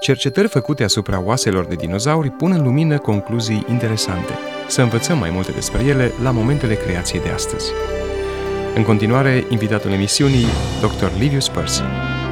Cercetări făcute asupra oaselor de dinozauri pun în lumină concluzii interesante. Să învățăm mai multe despre ele la momentele creației de astăzi. În continuare, invitatul emisiunii, Dr. Livius Percy.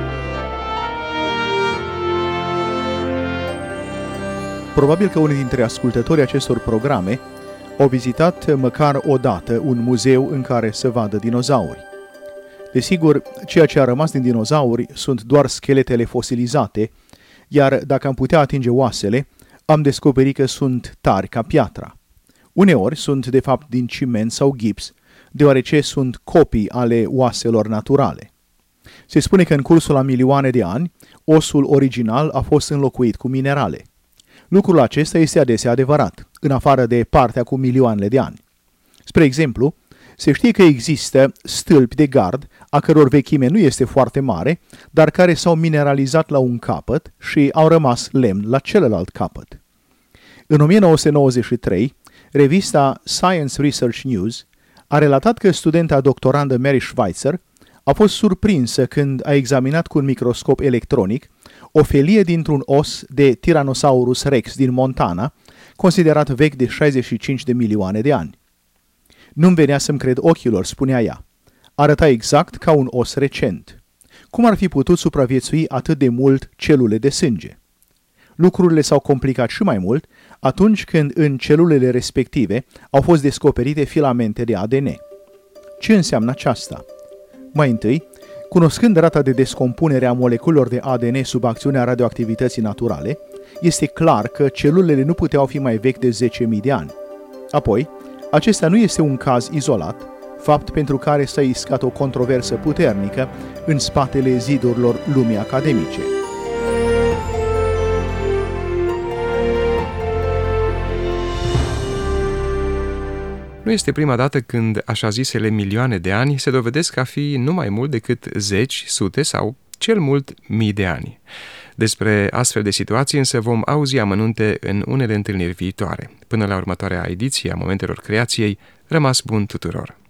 Probabil că unii dintre ascultătorii acestor programe au vizitat măcar o dată un muzeu în care să vadă dinozauri. Desigur, ceea ce a rămas din dinozauri sunt doar scheletele fosilizate, iar dacă am putea atinge oasele, am descoperit că sunt tari ca piatra. Uneori sunt de fapt din ciment sau gips, deoarece sunt copii ale oaselor naturale. Se spune că în cursul a milioane de ani, osul original a fost înlocuit cu minerale. Lucrul acesta este adesea adevărat, în afară de partea cu milioanele de ani. Spre exemplu, se știe că există stâlpi de gard, a căror vechime nu este foarte mare, dar care s-au mineralizat la un capăt și au rămas lemn la celălalt capăt. În 1993, revista Science Research News a relatat că studenta doctorandă Mary Schweitzer a fost surprinsă când a examinat cu un microscop electronic o felie dintr-un os de Tyrannosaurus rex din Montana, considerat vechi de 65 de milioane de ani. Nu-mi venea să-mi cred ochilor, spunea ea. Arăta exact ca un os recent. Cum ar fi putut supraviețui atât de mult celule de sânge? Lucrurile s-au complicat și mai mult atunci când în celulele respective au fost descoperite filamente de ADN. Ce înseamnă aceasta? Mai întâi, cunoscând rata de descompunere a moleculelor de ADN sub acțiunea radioactivității naturale, este clar că celulele nu puteau fi mai vechi de 10.000 de ani. Apoi, acesta nu este un caz izolat, fapt pentru care s-a iscat o controversă puternică în spatele zidurilor lumii academice. Nu este prima dată când așa zisele milioane de ani se dovedesc a fi nu mai mult decât zeci, sute sau cel mult mii de ani. Despre astfel de situații însă vom auzi amănunte în unele întâlniri viitoare. Până la următoarea ediție a Momentelor Creației, rămas bun tuturor!